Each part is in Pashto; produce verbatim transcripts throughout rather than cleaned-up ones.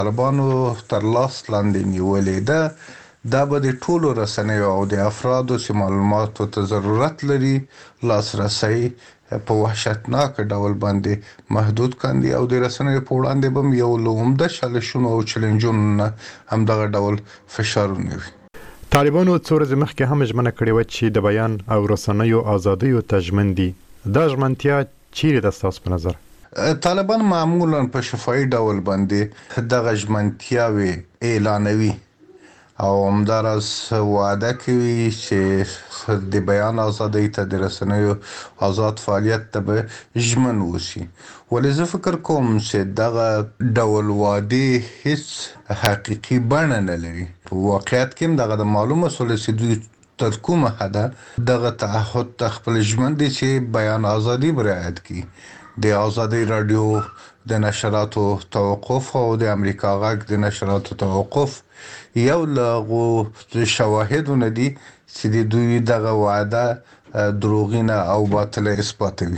طالبانو تر لاس لاندې نیولې ده دا به د ټولو رسنیو او د افرادو چې معلوماتو ته ضرورت لري لاسرسي په وحشتناک ډول باندې محدود کاندي او د رسنیو په وړاندې به یو له عمده چالشونو او چیلنجونو نه همدغه ډول فشارونه وي. طالبانو څو ورځې مخکې هم ژمنه کړې وه چې د بیان او رسنیو ازادیو ته ژمن دي. دا ژمنتیا چیرې ده ستاسو په نظر؟ طالبان معمولا په شفاهي ډول باندې دغه ژمنتیاوې اعلانوي او همداراز وعده کوي چې د بیان ازادۍ ته د رسنیو آزاد فعالیت ته به ژمن اوسي. ولې زه فکر کوم چې دغه ډول وعدې هیڅ حقیقي بڼه نه لري. په واقعیت کې هم دغه د معلومه سوله چې دوی تر کومه حده دغه تعهد ته خپل ژمن دي چې بیان ازادي به رعایت کړي. د ازادي رادیو د نشراتو توقف او د امریکا غږ د نشراتو توقف یو له شواهدونه دي چې د دوی دغه وعده دروغینه او باطله اثباتوي.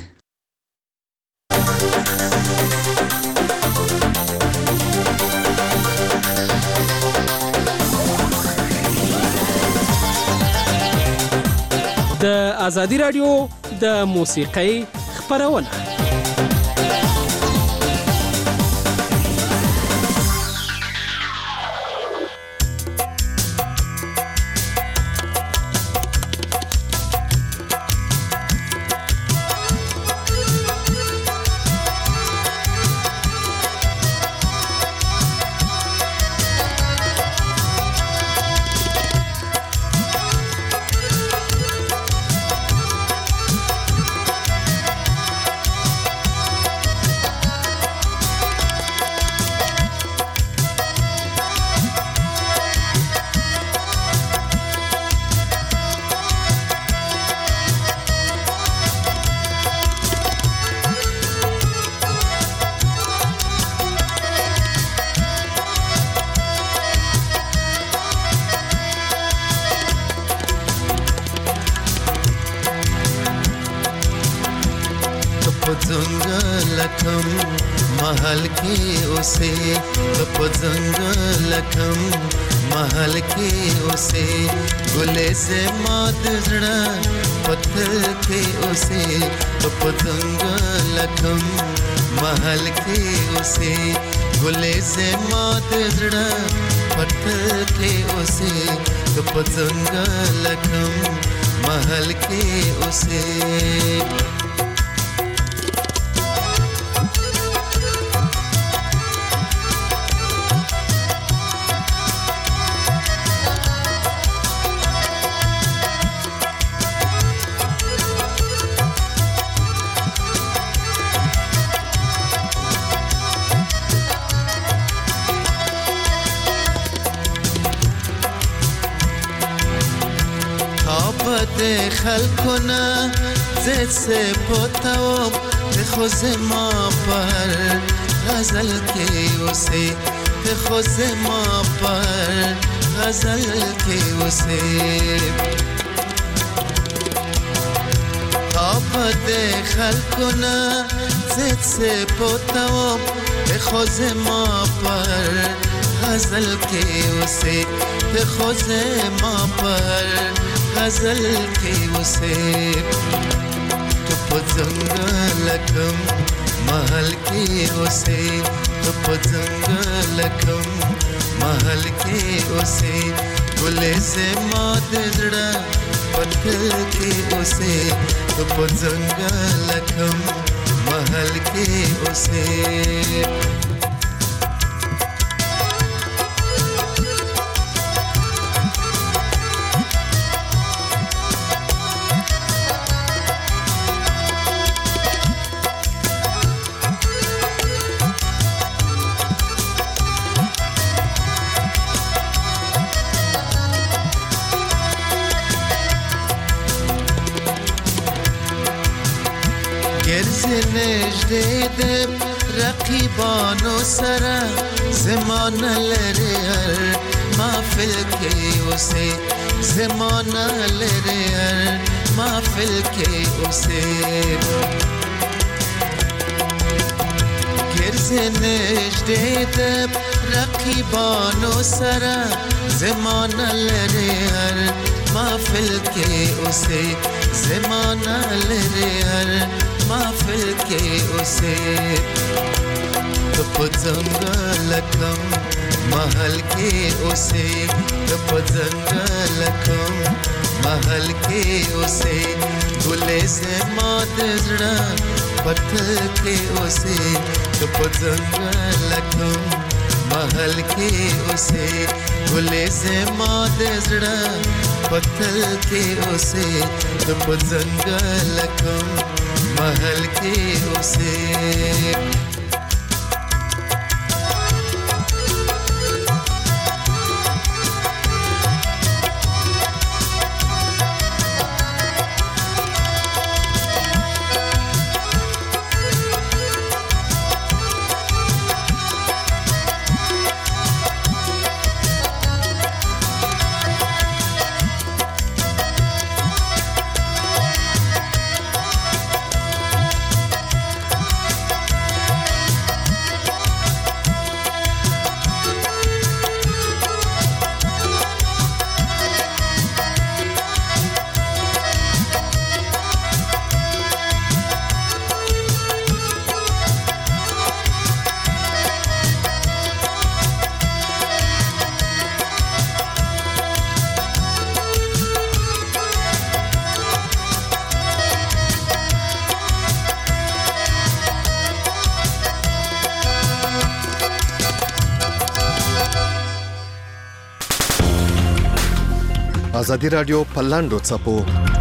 د ازادي رادیو د موسیقۍ خپرونه لکم محل کې اوسه په څنګه لکم محل کې اوسه ګلې سے مات زړه پتھر کې اوسه په څنګه لکم محل کې اوسه ګلې سے مات زړه پتھر کې اوسه په څنګه لکم محل کې اوسه خلقنا زد سے پوتاوم به خوز ما پر غزل کے اسے به خوز ما پر غزل کے اسے آباد خلقنا زد سے پوتاوم به خوز ما پر غزل کے اسے به خوز ما پر غزل کې اوسه تو په څنګه لکم محل کې اوسه تو په څنګه لکم محل کې اوسه ګلې سے مات زړه پتھر کې اوسه تو په څنګه لکم محل کې اوسه نجده رقیبانو سره زمانه لري هر محفل کې اوسه زمانه لري هر محفل کې اوسه ګر زنجده دب رقیبانو سره زمانه لري هر محفل کې اوسه زمانه لري هر محفل کې اوسه په ځنګل کم محل کې اوسه په ځنګل کم محل کې اوسه ګلې زما د زړه پتل کې اوسه په ځنګل کم محل کې اوسه ګلې زما د زړه پتل کې اوسه په ځنګل کم محل کې اوسه ازادي رادیو پر لاندو چپو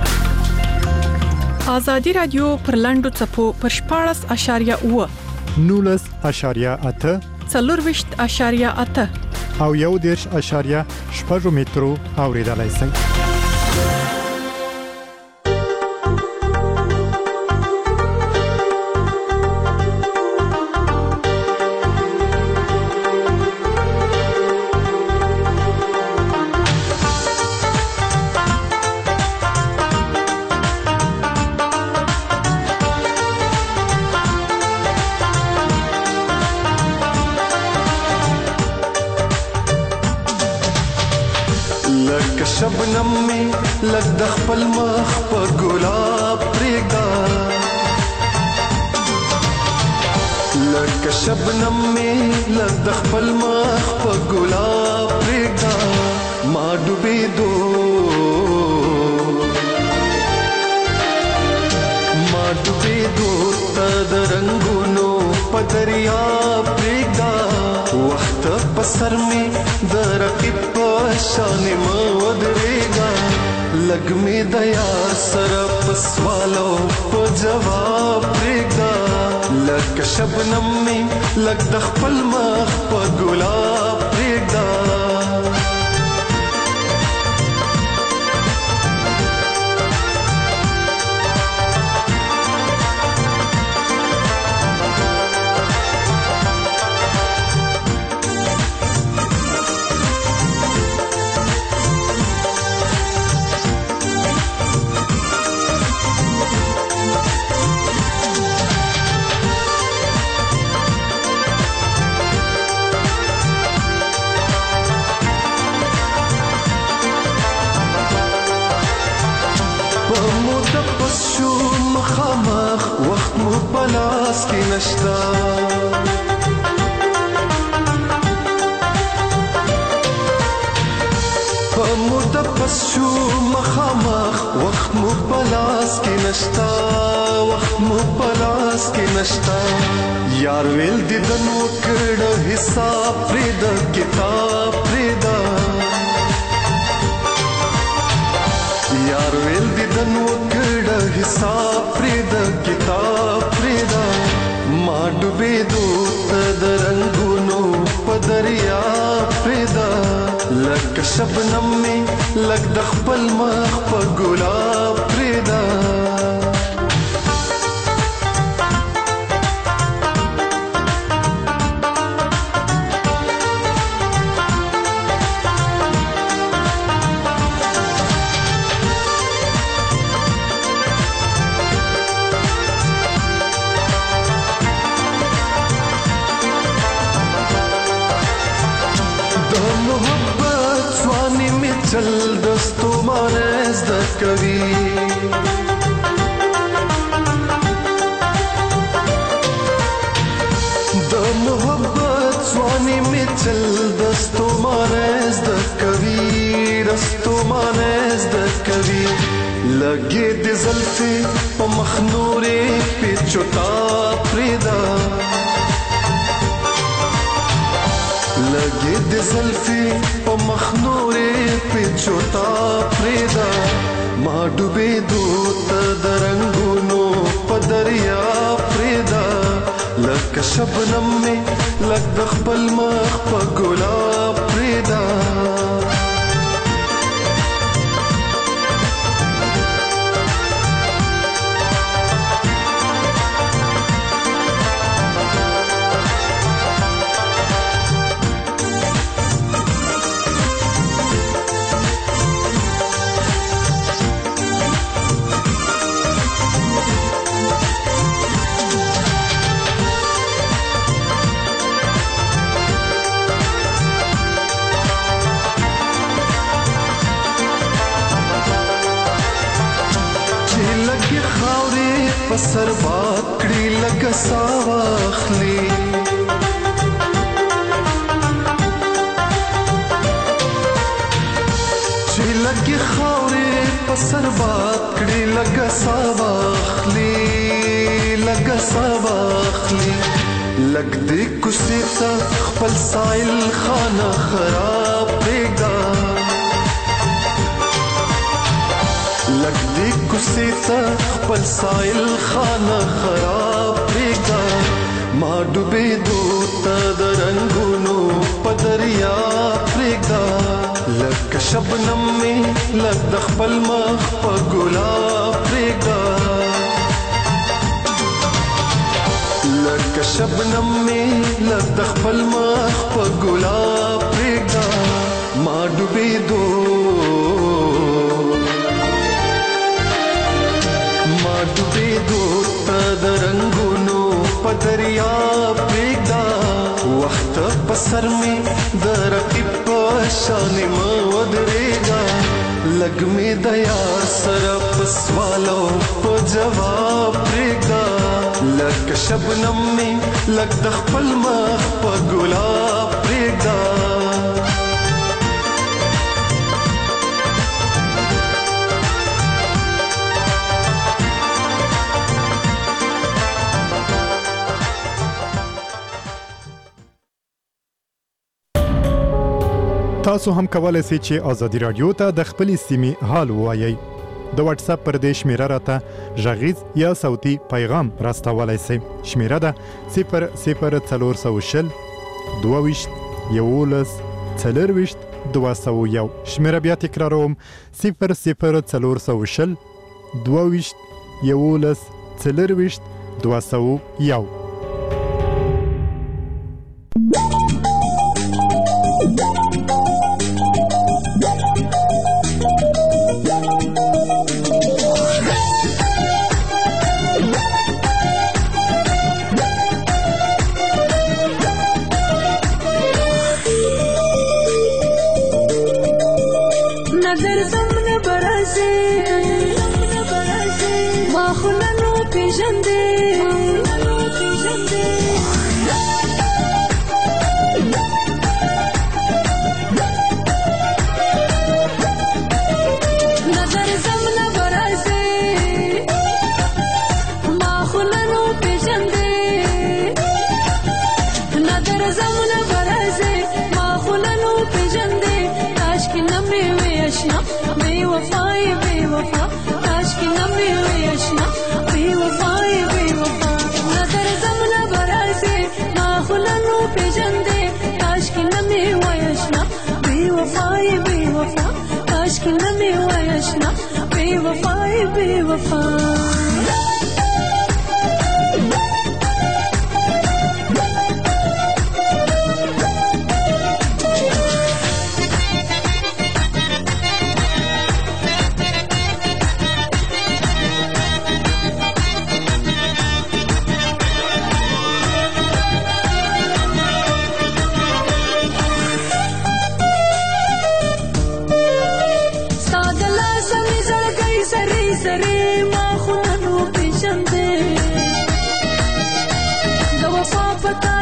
ازادي رادیو پر لاندو چپو پر شپاړس اشاریه اوه نولس اشاریه اته څلورویشت اشاریه اته او یو دیرش اشاریه شپږ مترو اوریدلای شئ. شبنم می لګ د خپل مخ په ګلاب پرېږده لکه شبنم می لګ د خپل مخ په ګلاب پرېږده ما ډوبېدو ما ډوبېدو ته د رنګونو په دریاب پرېږده وخت په سر می د رقیب په شان ما ودرېږه لږ مې د یار سره په سوالو په جواب پرېږده لکه شبنم مې لږ د خپل مخ په ګلاب پرېږده مخامخ وخت مو بلاس کې نشتا مو د پس شو مخامخ وخت مو بلاس کې نشتا وخت مو بلاس کې نشتا یار ویل دې د نو کړه حساب پرې د کتاب پرې دا یار ویل دې د نو کړه حساب پرې د کتاب پرې دا ما ډوبېدو ته د رنګونو په دریا پرې دا لکه شبنم مې لږ د خپل مخ په ګلاب پرې دا د محبت ځواني مې چل دستو مانه زده کوي د محبت ځواني مې چل دستو مانه زده کوي دستو مانه زده کوي لګي د زلفې په مخ نورې پیچوتا پرېدا لګي د زلفې په مخ نورې پیچوتا پرېدا ما ډوبې دوت د رنگونو په دریا پرېدا لکه شبنم مې لګ د خپل مخ په ګلاب پرېدا پسر بات کړي لکه ساواخلي چې لکه خاورې پسر بات کړي لکه ساواخلي لکه ساواخلي لګ دې کوڅې ته خپل سایل خانه خراب پرېږده لګ دې کوڅې ته خپل سایل خانه خراب پرېږده ما ډوبېدو ته د رنګونو په دریا پرېږده لکه شبنم مې لګ د خپل مخ په ګلاب پرېږده لکه شبنم مې لګ د خپل مخ په ګلاب پرېږده ما ډوبېدو ډوبېدو ته د رنګونو په دریا پرېږده وخت په سر مې د رقیب په شانې مه ودرېږه لږ مې د یار سره په سوال او په جواب پرېږده لکه شبنم مې لږ د خپل مخ په ګلاب پرېږده تاسو هم کولای شئ چې ازادي رادیو ته د خپلې سیمې حال ووایئ د واتس اپ پر دې شمیره راته غږیز یا صوتي پیغام راستولای شئ شمیره ده صفر صفر څلور سوه شل دوه ویشت یولس څلرویشت دوه سوه یو شمیره بیا تکراروم صفر صفر څلور سوه شل دوه ویشت یولس څلرویشت دوه سوه یو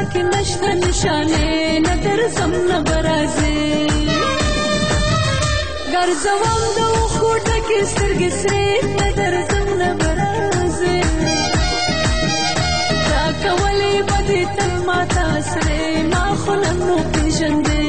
کې نشته نشانه نه درځم نه برازه ګرځوم د خوټه کې سترګې سرې نه درځم نه برازه تا کولې بدې تل ماته سرې ما خو نن نو پېژندې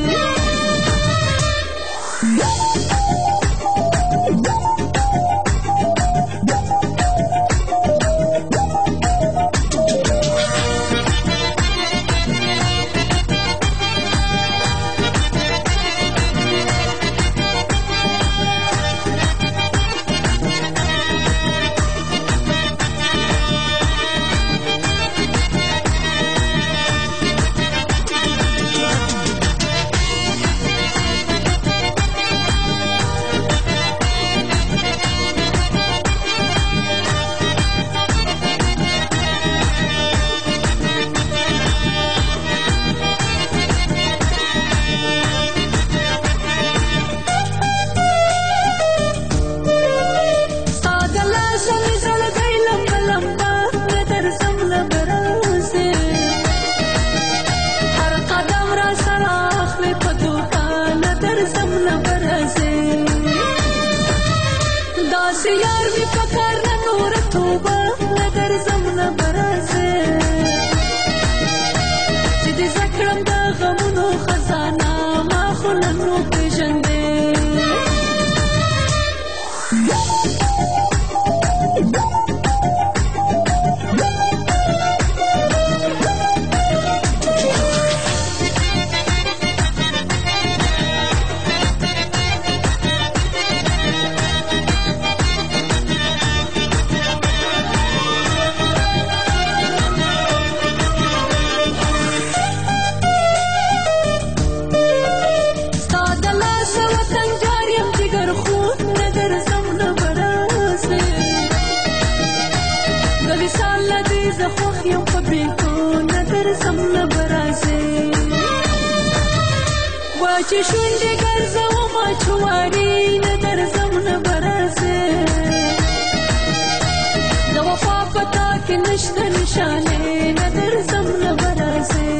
چې شونډې ګرځوم چواري نه درځم نه برازه د وفا پتا کې نشته نشانه نه درځم نه برازه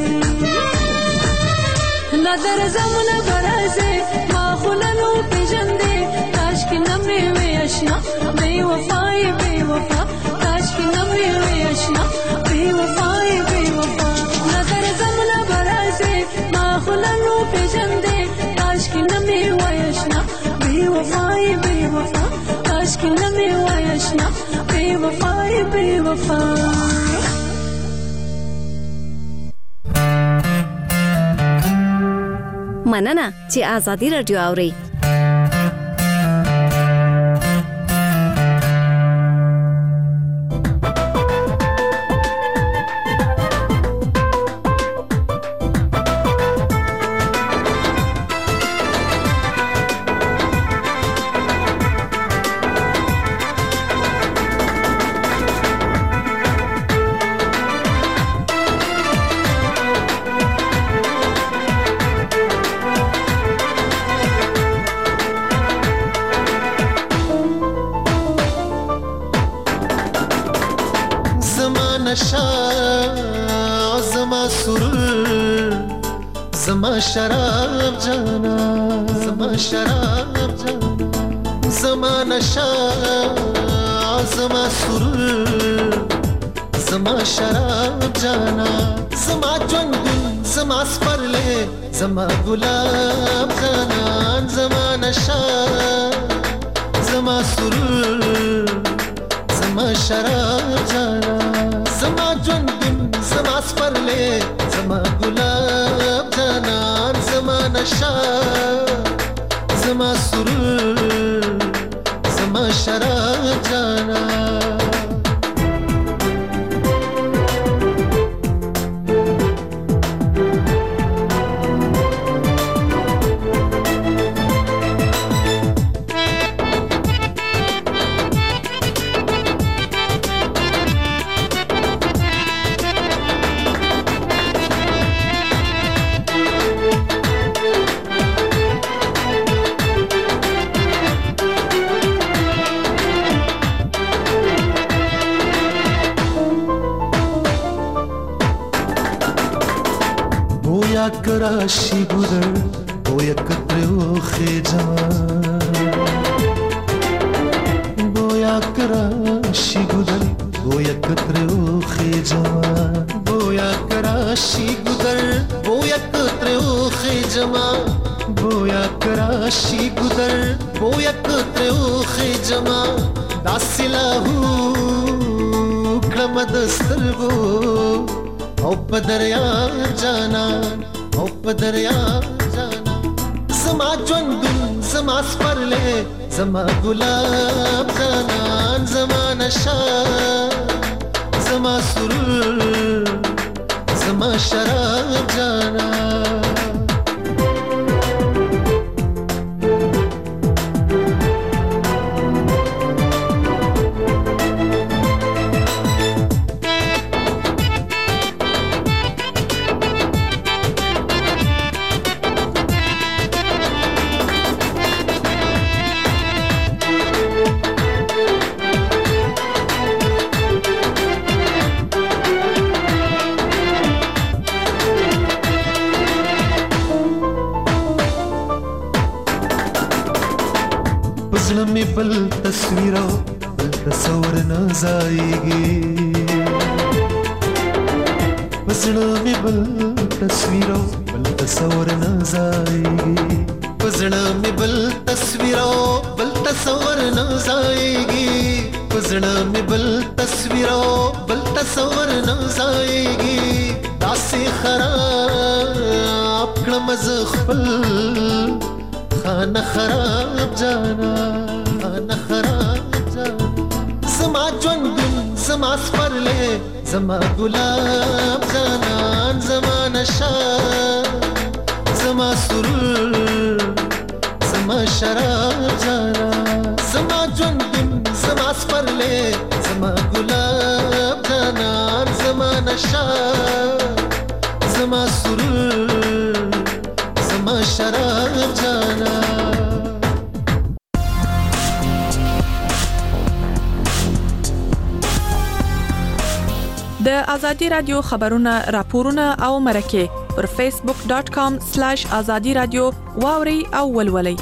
نه درځم نه برازه ما خو ننو پېژندې کاش کې نه مې وې اشنا بې وفای بې وفا کاش کې نه مې وې اشنا بې وفای بې وفا نه درځم نه برازه ما خو ننو پېژندې کاشکی نمی وایشنا بی وفای بی وفا کاشکی نمی وایشنا بی وفای بی وفا مننه چې آزادی رادیو اوري शराब जाना ज़मा शराब जाना ज़मा नशा ज़मा सुरूर ज़मा शराब जाना ज़मा जंगल ज़मा स्पर्ले ज़मा गुलाब जाना ज़मा नशा ज़मा सुरूर ज़मा शराब जाना ज़मा जंगल ज़मा स्पर्ले ज़मा गुलाब जाना ज़मा नशा ज़मा सुरूर ज़मा शराब जाना راشي ګودر بویا کتر اوخه جما بویا کراشي ګودر بویا کتر اوخه جما بویا کراشي ګودر بویا کتر اوخه جما بویا کراشي ګودر بویا کتر اوخه جما داسلهو کړم دسترګو او په دریا جانا او په دریا جانا زما ژوندون زما سپرلې زما ګلاب جانان زما نشه زما سرور زما شراب جانا بل تصویرو بل تصور نازایگی پزړه می بل تصویرو بل تصور نازایگی پزړه می بل تصویرو بل تصور نازایگی پزړه می بل تصویرو بل تصور نازایگی داسې خراب کړم ز خپل خانه خراب جانا خانه خراب جانا زما ژوندون زما سپرلې زما ګلاب جانان زما نشه زما سرور زما شراب جانا زما ژوندون زما سپرلې زما ګلاب جانان زما نشه زما سرور زما شراب جانا د ازادي رادیو خبرونه راپورونه او مرکه پر فیسبوک ډاټ کام سلیش ازادي رادیو واوري او ولولي.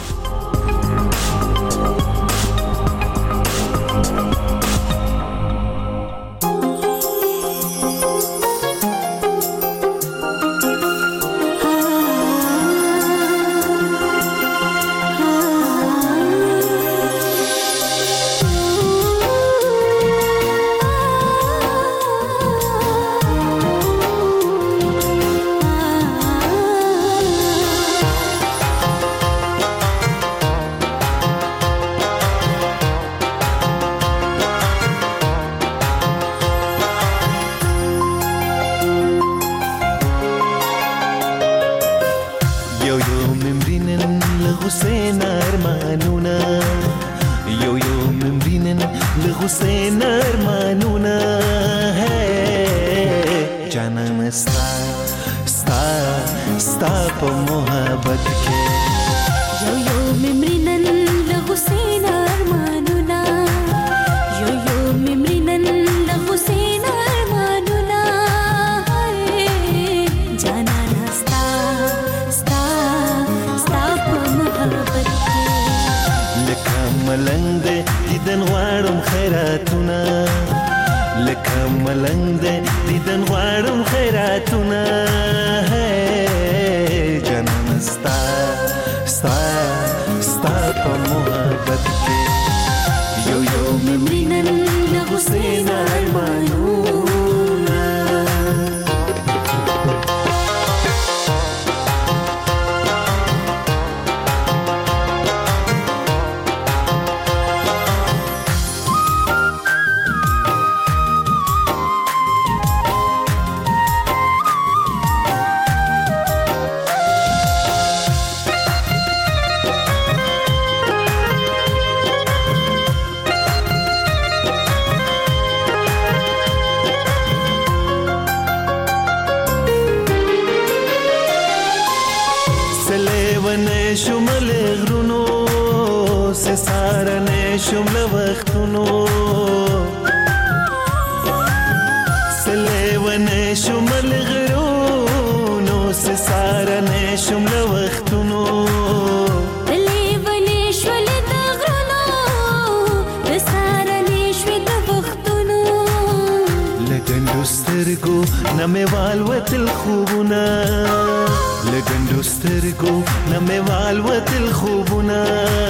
سليونه شمل غرونو سسار بارنې شم له وختونو ولې ولې شولې د غرونو د سارنې شوې د وختونو لګندو سترګو نه مې والوتل خوبونه لګندو سترګو نه مې والوتل خوبونه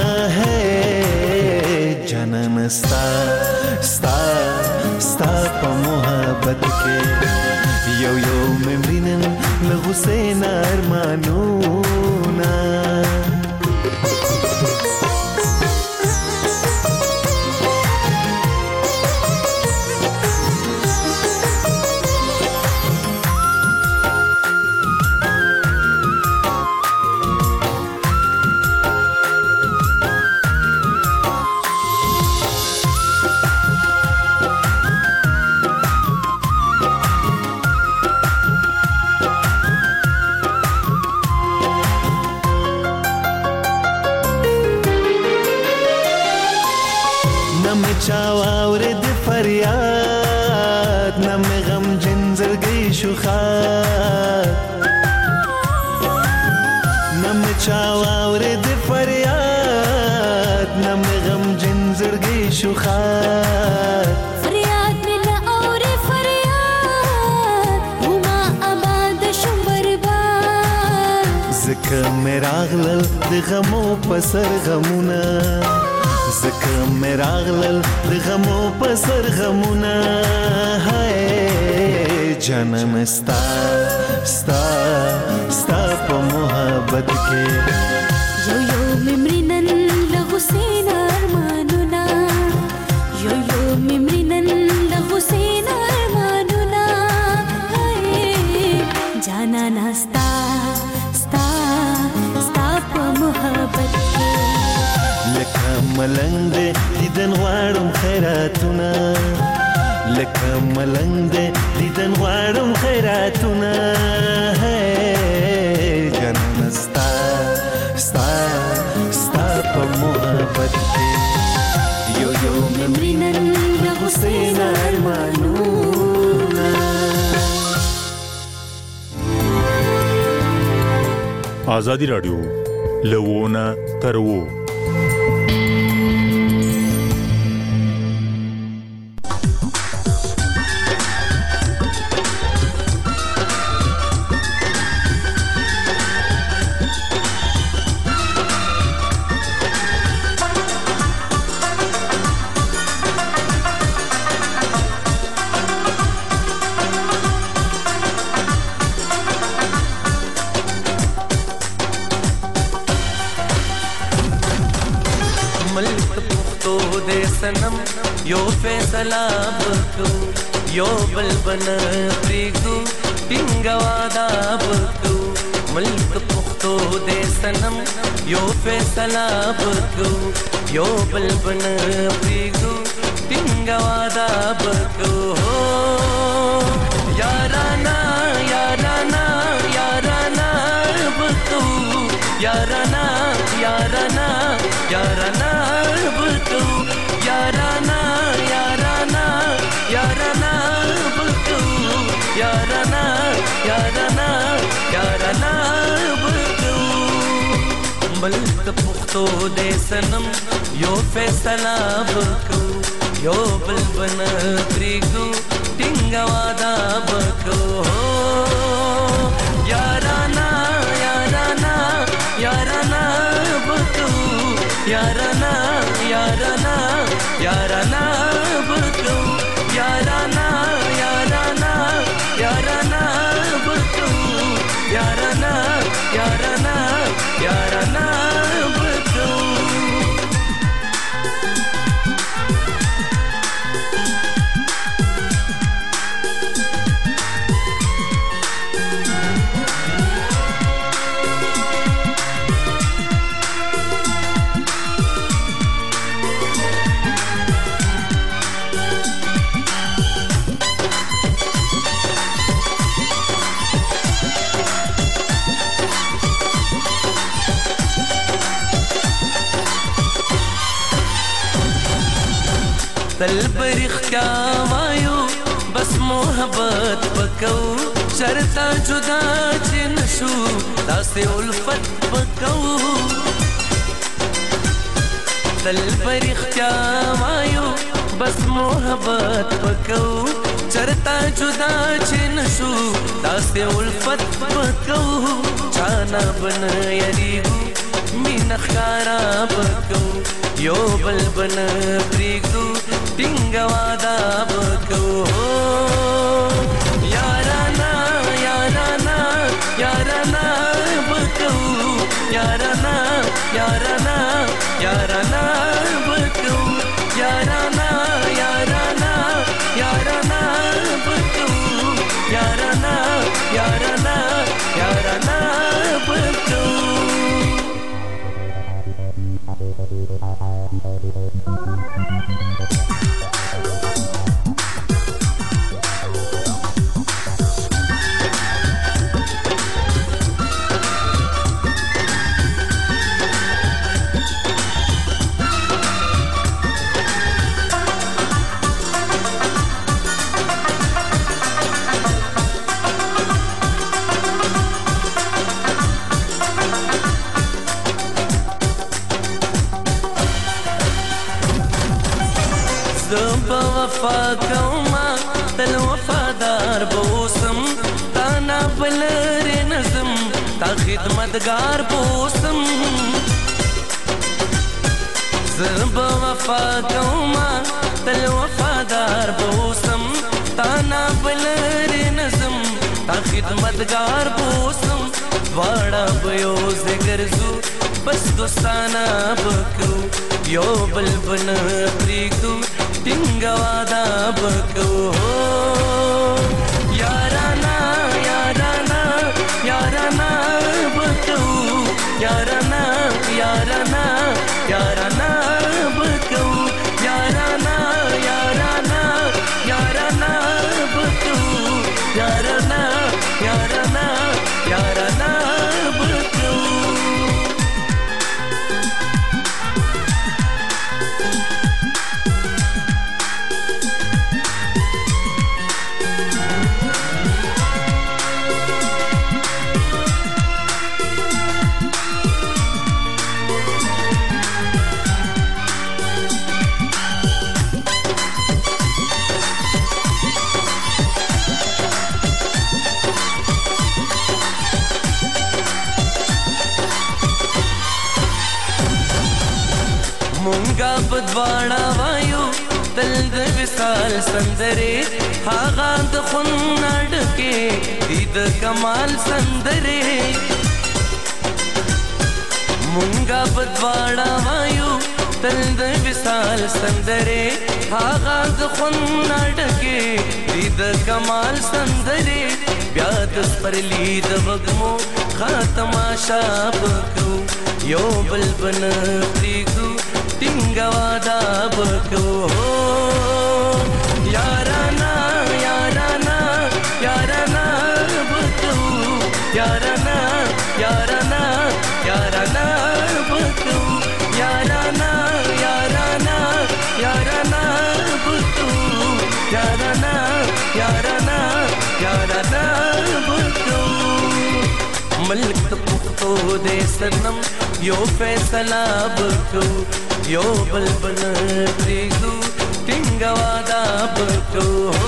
جانان ستا ستا ستا په محبت کې یو یو ممرینن له غصې نه ارمانونه چاواورد فریاد نم غم جنزرگی شوخات نم چاواورد فریاد نم غم جنزرگی شوخات فریاد ملا اور فریاد وما آباد شم برباد زکه مراغلل د غمو پسر غمونه زکه مې راغلل د غمو په سر غمونه هاي جانان ستا ستا ستا په محبت کې یو یو ممرینن له غصې نه ارمانونه یو یو ممرینن له غصې نه ارمانونه جانان ستا ستا ستا په محبت کې لکه ملنګ دې دیدن غواړم خیراتونه لکه ملنګ دې دیدن غواړم خیراتونه جانان ستا ستا ستا په محبت کې یو یو ممرینن له غصې نه ارمانونه آزادی راډیو لوونه تر وو सनम यो फैसला बकू यो बलबन प्रीगू पिंगवादा बकू मुल्क पुख्तो दे सनम यो फैसला बकू यो बलबन प्रीगू पिंगवादा बकू याराना याराना याराना बकू याराना याराना याराना बकू याराना याराना याराना बकू याराना याराना याराना बकू मुल्क पुख्तो दे सनम यो फैसला बकू यो बलबन प्रीगू टिंगवादा बकू याराना याराना याराना बकू याराना याराना याराना बकू याराना याराना याराना बकू याराना याराना याराना बकू तल परिख क्या वायु बस मोहब्बत पकऊ چرتا جدا چې نشو داسې الفت وکو تل پر اختیار وایو بس محبت وکو چرتا جدا چې نشو داسې الفت وکو چانا بن یریګو مین خارا وکو یو بل بن پریګو ټینګ وادا وکو یارانا یارانا یارانا وکو یارانا یارانا یارانا وکو یارانا یارانا یارانا وکو یارانا یارانا یارانا وکو وفا کوما تل وفادار بوسم تانا بلر نظم تا خدمتگار بوسم زب وفا کوما تل وفادار بوسم تانا بلر نظم تا خدمتگار بوسم واڑا بیو ذکر زو بس دوستانا بکو یو بل بن پریگو ټینګ وادا وکو یارانا یارانا یارانا وکو یارانا یارانا یارانا وکو یارانا یارانا یارانا وکو یارانا یارانا یارانا وکو مونږه بدواړه وایو تل د وصال سندره هاغه د خون نډکه دې د کمال سندره مونږه بدواړه وایو تل د وصال سندره هاغه د خون نډکه دې د کمال سندره بیا د پرلی د وګمو خاتمه شاب کو یو بل بن پریګو ټینګ وادا وکو یارانا یارانا یارانا وکو یارانا یارانا یارانا وکو یارانا یارانا یارانا وکو یارانا یارانا یارانا وکو ملک پختو دے سنم یو فیصلہ وکو یو بل بل پریگو ټینګ وادا وکو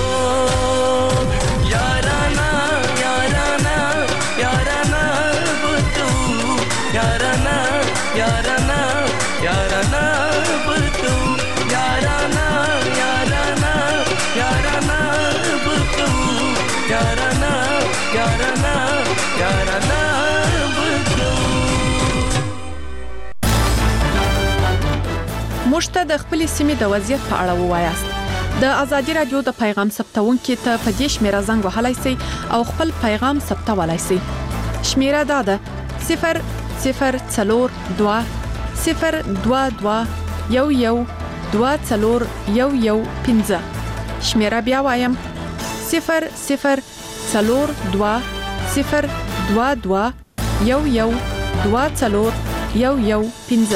یارانا یارانا یارانا وکو یارانا یارانا یارانا وکو یارانا یارانا یارانا وکو یارانا یارانا یارانا موږ ته د خپل سیمې د وضعیت په اړه ووایاست. د ازادي رادیو د پیغام ثبتونکو ته په دې شمیره زنګ وهلای شئ او خپل پیغام ثبتولای شئ. شمیره دا ده صفر صفر څلور دوه صفر دوه دوه یو یو دوه څلور یو یو پنځه. شمیره بیا وایم صفر صفر څلور دوه صفر دوه دوه یو یو دوه څلور یو یو پنځه.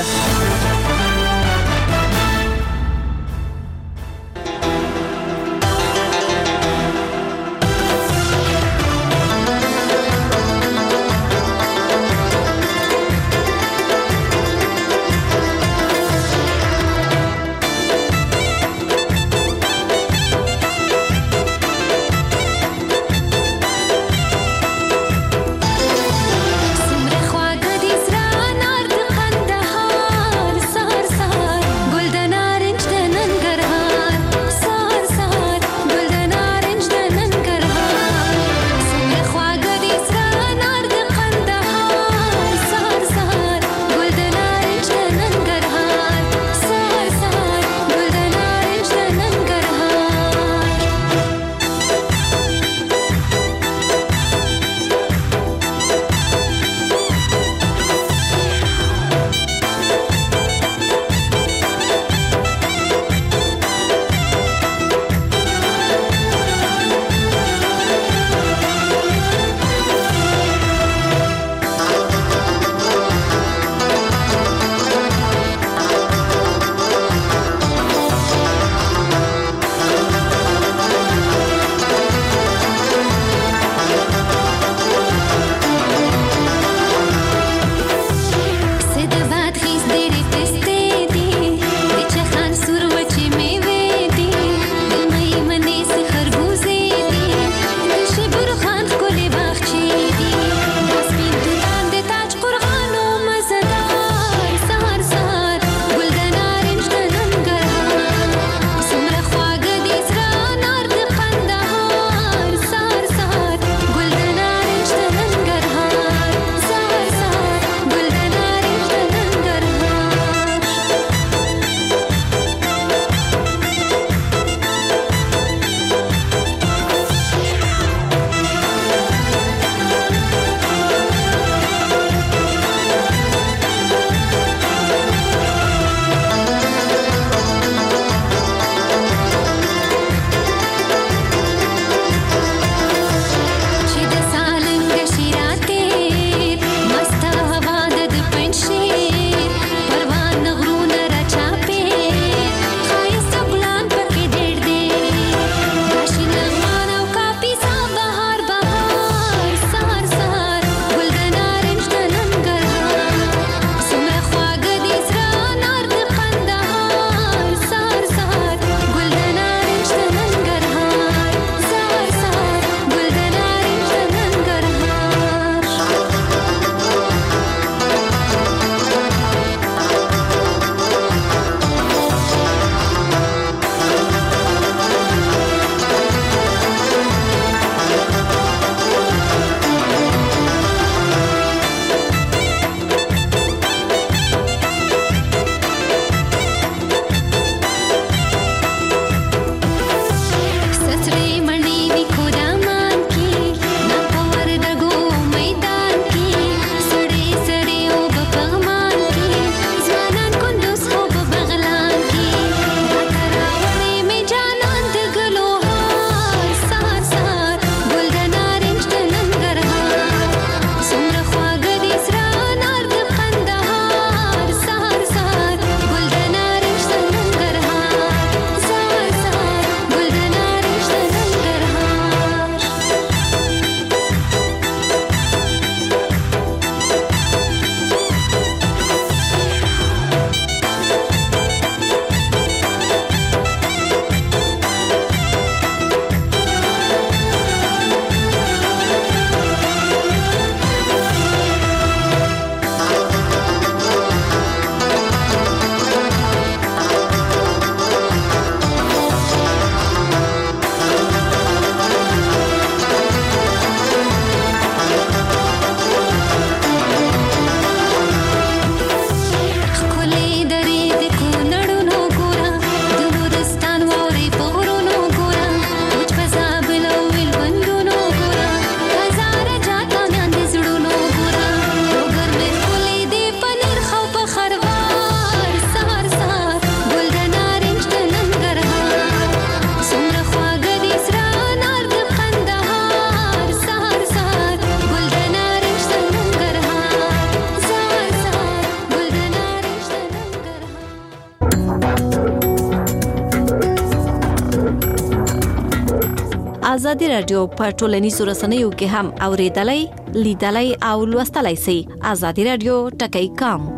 ازادي رادیو په ټولنیزو رسنیو کې هم اوریدلای لیدلای او لوستلای شئ. ازادي رادیو ټکی کام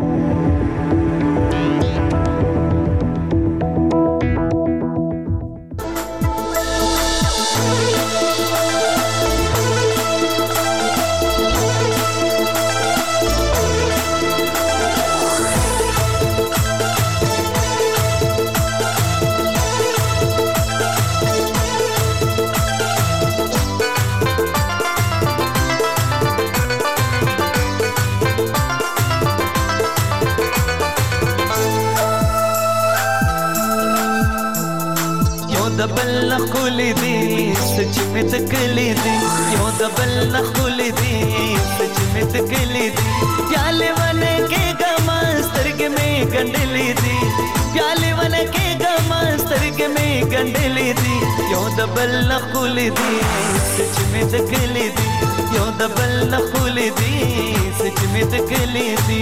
دبل خولي دي سچ مې تکلي دي یو دبل خولي دي سچ مې تکلي دي پیاله ونه کې ګما سترګ مې ګندلې دي پیاله ونه کې ګما سترګ مې ګندلې دي یو دبل خولي دي سچ مې تکلي دي یو دبل خولي دي سچ مې تکلي دي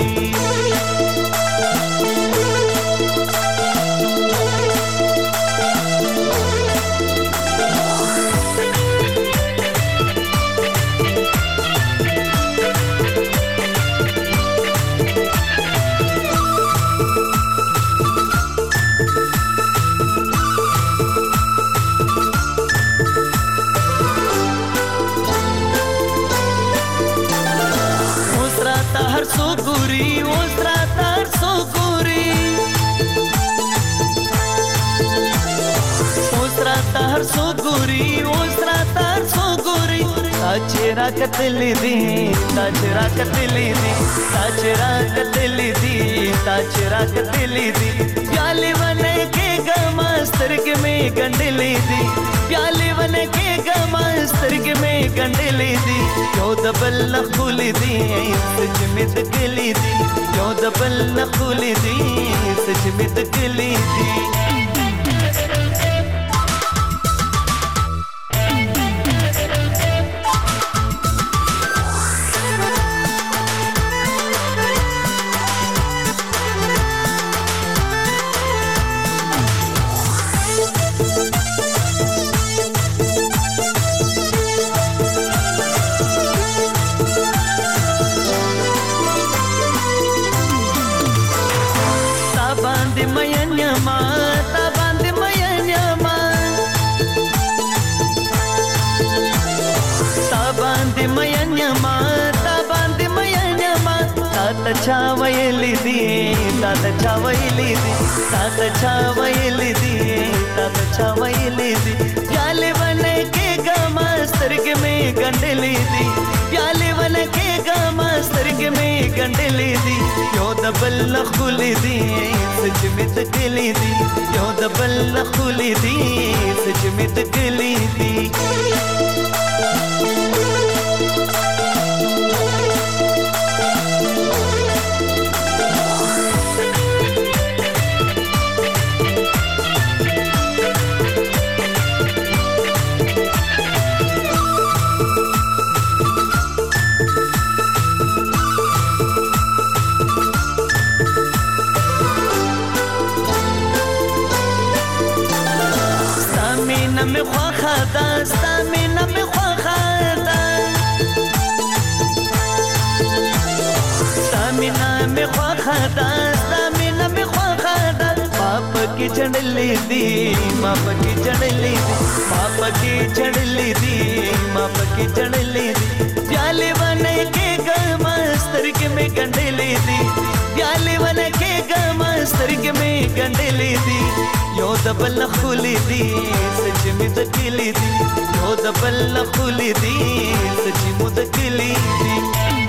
ताचरा कतली दी ताचरा कतली दी ताचरा कतली दी ताचरा कतली दी प्याले वने के गमस्तरग में गंडली दी प्याले वने के गमस्तरग में गंडली दी यो दबल नखुली दी सच में तकली दी यो दबल नखुली दी सच में तकली दी छावयली दी तात छावयली दी तात छावयली दी तात छावयली दी प्याले बने के गमस्तरग में गंडली दी प्याले बने के गमस्तरग में गंडली दी यो दबल नखुली दी सच में तकली दी यो दबल नखुली दी सच में तकली दी में ख्वाखा दास्ता में न में ख्वाखा दास्ता में न में ख्वाखा दास्ता में न में ख्वाखा दास्ता बाप की चढ़ली दी बाप की चढ़ली दी बाप की चढ़ली दी बाप की चढ़ली दी प्याले बने के गमस्तरग में गंडली दी प्याले बने के गमस्तरग में गंडली दी यो दबल खुली दी सच में तकली दी यो दबल खुली दी सच में तकली दी